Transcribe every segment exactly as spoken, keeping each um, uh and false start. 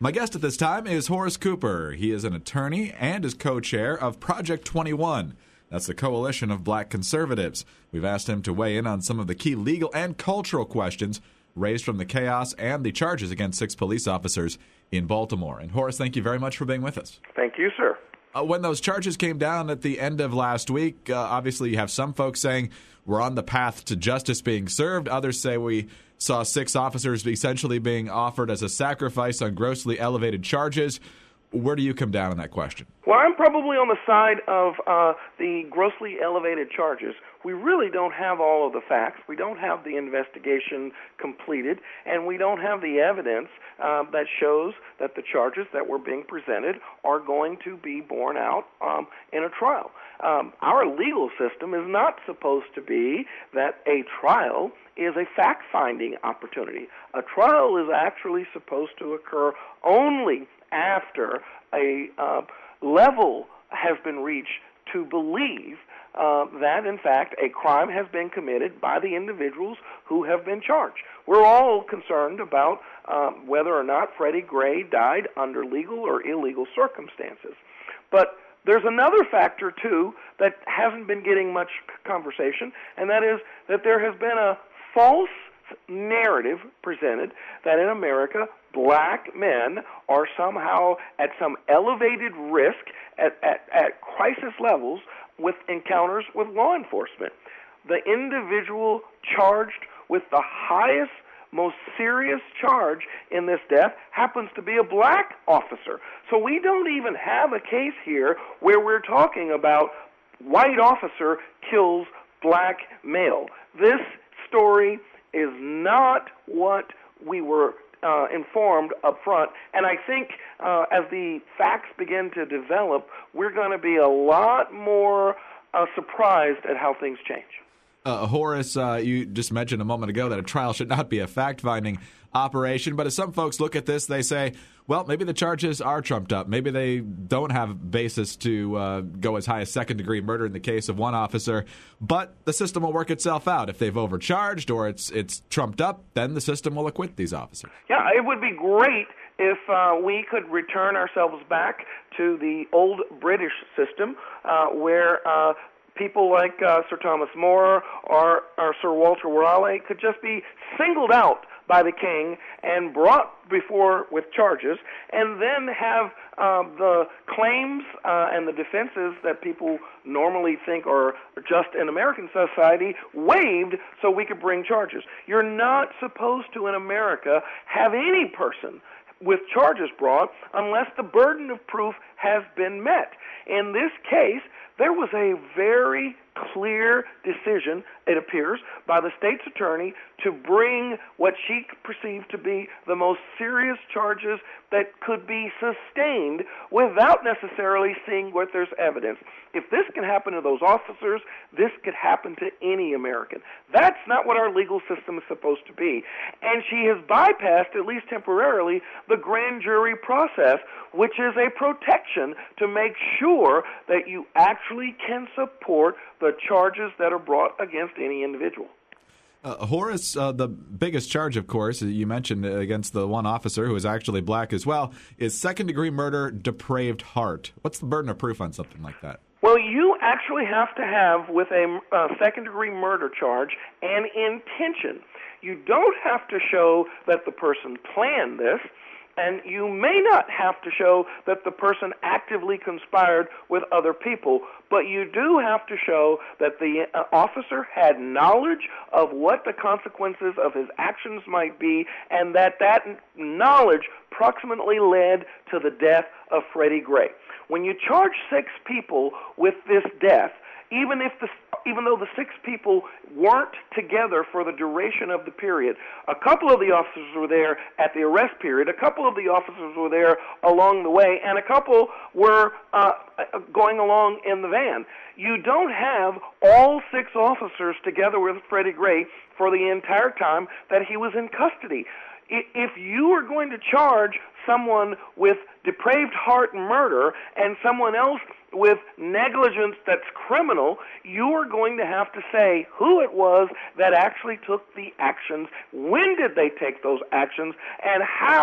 My guest at this time is Horace Cooper. He is an attorney and is co-chair of Project twenty-one. That's the coalition of black conservatives. We've asked him to weigh in on some of the key legal and cultural questions raised from the chaos and the charges against six police officers in Baltimore. And Horace, thank you very much for being with us. Thank you, sir. Uh, when those charges came down at the end of last week, uh, obviously you have some folks saying we're on the path to justice being served. Others say we saw six officers essentially being offered as a sacrifice on grossly elevated charges. Where do you come down on that question? Well, I'm probably on the side of uh, the grossly elevated charges. We really don't have all of the facts. We don't have the investigation completed, and we don't have the evidence uh, that shows that the charges that were being presented are going to be borne out um, in a trial. Um, our legal system is not supposed to be that a trial is a fact-finding opportunity. A trial is actually supposed to occur only after a uh, level has been reached to believe uh, that, in fact, a crime has been committed by the individuals who have been charged. We're all concerned about um, whether or not Freddie Gray died under legal or illegal circumstances. But there's another factor, too, that hasn't been getting much conversation, and that is that there has been a false narrative presented that in America, black men are somehow at some elevated risk at, at, at crisis levels with encounters with law enforcement. The individual charged with the highest, most serious charge in this death happens to be a black officer. So we don't even have a case here where we're talking about white officer kills black male. This story is not what we were uh, informed up front. And I think uh, as the facts begin to develop, we're going to be a lot more uh, surprised at how things change. Uh, Horace, uh, you just mentioned a moment ago that a trial should not be a fact-finding operation, but as some folks look at this, they say, well, maybe the charges are trumped up. Maybe they don't have basis to uh, go as high as second-degree murder in the case of one officer, but the system will work itself out. If they've overcharged or it's it's trumped up, then the system will acquit these officers. Yeah, it would be great if uh, we could return ourselves back to the old British system uh, where uh, people like uh, Sir Thomas More or, or Sir Walter Raleigh could just be singled out by the king and brought before with charges, and then have uh, the claims uh, and the defenses that people normally think are just in American society waived so we could bring charges. You're not supposed to, in America, have any person with charges brought unless the burden of proof has been met. In this case, there was a very clear decision, it appears, by the state's attorney to bring what she perceived to be the most serious charges that could be sustained without necessarily seeing what there's evidence. If this can happen to those officers, this could happen to any American. That's not what our legal system is supposed to be. And she has bypassed, at least temporarily, the grand jury process, which is a protection to make sure that you actually can support the charges that are brought against any individual. Uh, Horace, uh, the biggest charge, of course, you mentioned against the one officer who is actually black as well, is second-degree murder, depraved heart. What's the burden of proof on something like that? Well, you actually have to have, with a uh, second-degree murder charge, an intention. You don't have to show that the person planned this, and you may not have to show that the person actively conspired with other people, but you do have to show that the uh, officer had knowledge of what the consequences of his actions might be, and that that knowledge proximately led to the death of Freddie Gray. When you charge six people with this death, even if the even though the six people weren't together for the duration of the period, a couple of the officers were there at the arrest period, a couple of the officers were there along the way, and a couple were uh, going along in the van. You don't have all six officers together with Freddie Gray for the entire time that he was in custody. If you are going to charge someone with depraved heart murder and someone else with negligence that's criminal, you are going to have to say who it was that actually took the actions, when did they take those actions, and how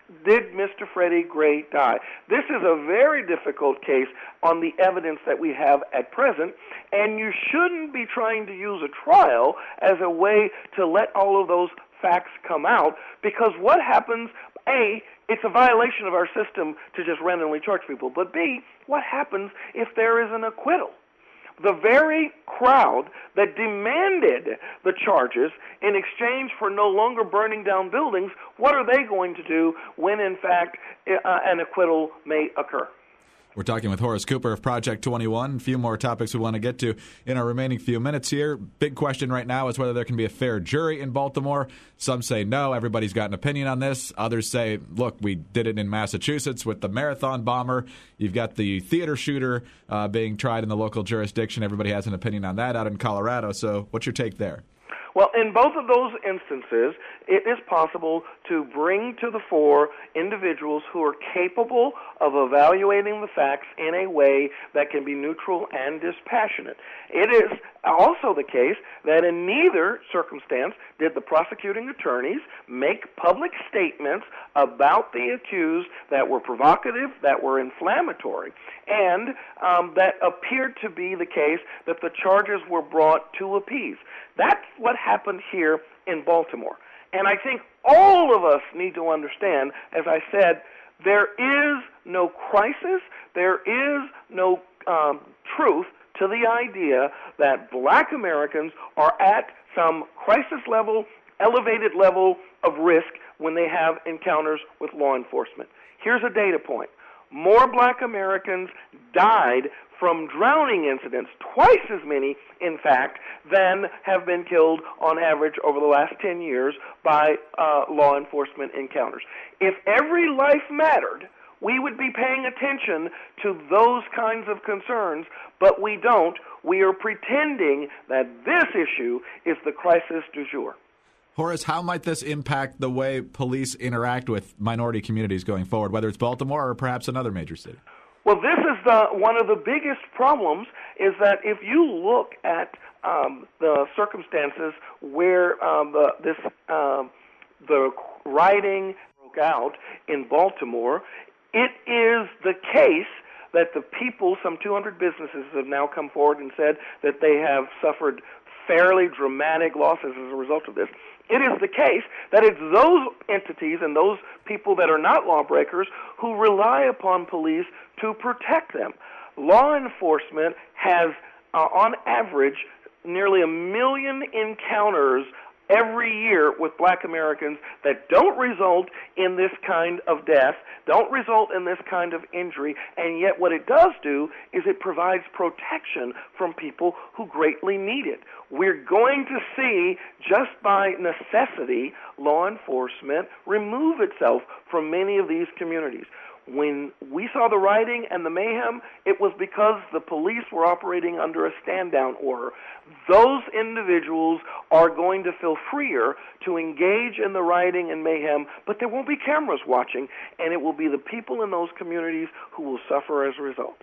Did Mister Freddie Gray die? This is a very difficult case on the evidence that we have at present, and you shouldn't be trying to use a trial as a way to let all of those facts come out, because what happens, A, it's a violation of our system to just randomly charge people, but B, what happens if there is an acquittal? The very crowd that demanded the charges in exchange for no longer burning down buildings, what are they going to do when, in fact, uh, an acquittal may occur? We're talking with Horace Cooper of Project twenty-one. A few more topics we want to get to in our remaining few minutes here. Big question right now is whether there can be a fair jury in Baltimore. Some say no. Everybody's got an opinion on this. Others say, look, we did it in Massachusetts with the marathon bomber. You've got the theater shooter uh, being tried in the local jurisdiction. Everybody has an opinion on that out in Colorado. So what's your take there? Well, in both of those instances, it is possible to bring to the fore individuals who are capable of evaluating the facts in a way that can be neutral and dispassionate. It is also the case that in neither circumstance did the prosecuting attorneys make public statements about the accused that were provocative, that were inflammatory, and um, that appeared to be the case that the charges were brought to appease. That's what happened here in Baltimore. And I think all of us need to understand, as I said, there is no crisis, there is no um, truth to the idea that black Americans are at some crisis level, elevated level of risk when they have encounters with law enforcement. Here's a data point. More black Americans died from drowning incidents, twice as many, in fact, than have been killed on average over the last ten years by uh, law enforcement encounters. If every life mattered, we would be paying attention to those kinds of concerns, but we don't. We are pretending that this issue is the crisis du jour. Horace, how might this impact the way police interact with minority communities going forward, whether it's Baltimore or perhaps another major city? Well, this is the, one of the biggest problems, is that if you look at um, the circumstances where um, the, this um, the rioting broke out in Baltimore, it is the case that the people, some two hundred businesses, have now come forward and said that they have suffered fairly dramatic losses as a result of this. It is the case that it's those entities and those people that are not lawbreakers who rely upon police to protect them. Law enforcement has, uh, on average, nearly a million encounters every year with black Americans that don't result in this kind of death, don't result in this kind of injury, and yet what it does do is it provides protection from people who greatly need it. We're going to see, just by necessity, law enforcement remove itself from many of these communities. When we saw the rioting and the mayhem, it was because the police were operating under a stand-down order. Those individuals are going to feel freer to engage in the rioting and mayhem, but there won't be cameras watching, and it will be the people in those communities who will suffer as a result.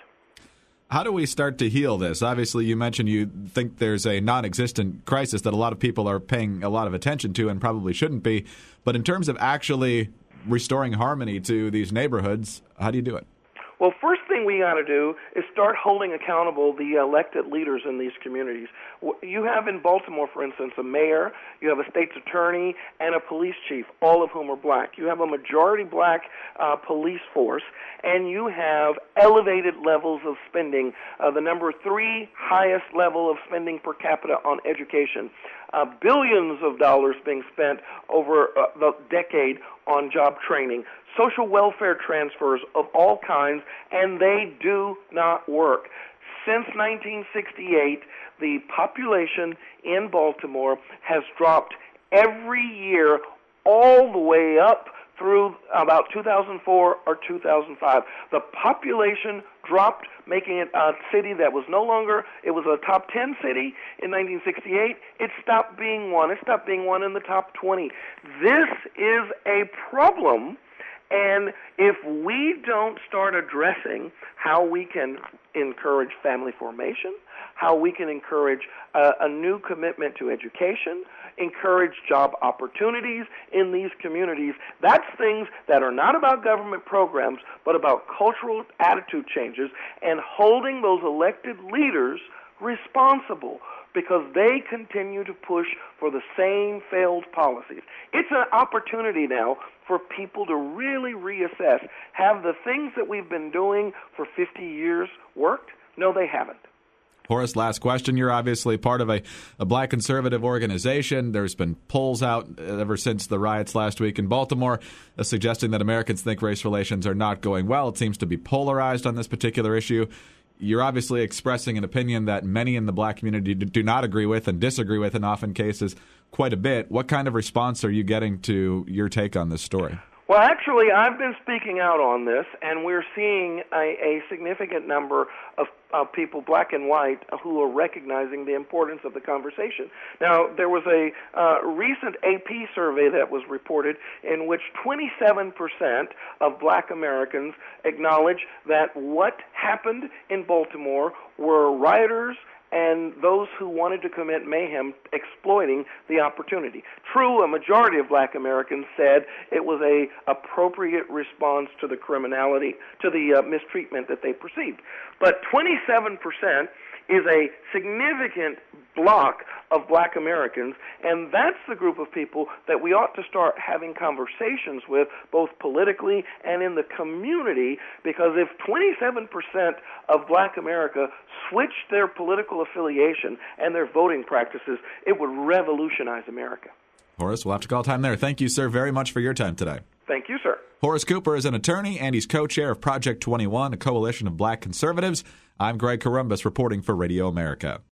How do we start to heal this? Obviously, you mentioned you think there's a non-existent crisis that a lot of people are paying a lot of attention to and probably shouldn't be, but in terms of actually restoring harmony to these neighborhoods, how do you do it? Well, first thing we got to do is start holding accountable the elected leaders in these communities. You have in Baltimore, for instance, a mayor, you have a state's attorney, and a police chief, all of whom are black. You have a majority black uh, police force, and you have elevated levels of spending, uh, the number three highest level of spending per capita on education. Uh, billions of dollars being spent over uh, the decade on job training, social welfare transfers of all kinds, and they do not work. Since nineteen sixty-eight, the population in Baltimore has dropped every year all the way up through about two thousand four or two thousand five. The population dropped, making it a city that was no longer, it was a top ten city in nineteen sixty-eight. It stopped being one. It stopped being one in the top twenty. This is a problem, And if we don't start addressing how we can encourage family formation, how we can encourage uh, a new commitment to education, encourage job opportunities in these communities, that's things that are not about government programs, but about cultural attitude changes and holding those elected leaders responsible, because they continue to push for the same failed policies. It's an opportunity now for people to really reassess. Have the things that we've been doing for fifty years worked? No, they haven't. Horace, last question. You're obviously part of a, a black conservative organization. There's been polls out ever since the riots last week in Baltimore uh, suggesting that Americans think race relations are not going well. It seems to be polarized on this particular issue. You're obviously expressing an opinion that many in the black community do not agree with and disagree with in often cases quite a bit. What kind of response are you getting to your take on this story? Well, actually, I've been speaking out on this, and we're seeing a, a significant number of, of people, black and white, who are recognizing the importance of the conversation. Now, there was a uh, recent A P survey that was reported in which twenty-seven percent of black Americans acknowledge that what happened in Baltimore were rioters and those who wanted to commit mayhem exploiting the opportunity. True, a majority of black Americans said it was a appropriate response to the criminality, to the uh, mistreatment that they perceived. But twenty-seven percent is a significant block of black Americans, and that's the group of people that we ought to start having conversations with, both politically and in the community, because if twenty-seven percent of black America switched their political affiliation and their voting practices, it would revolutionize America. Horace, we'll have to call time there. Thank you, sir, very much for your time today. Thank you, sir. Horace Cooper is an attorney, and he's co-chair of Project twenty-one, a coalition of black conservatives. I'm Greg Corombos reporting for Radio America.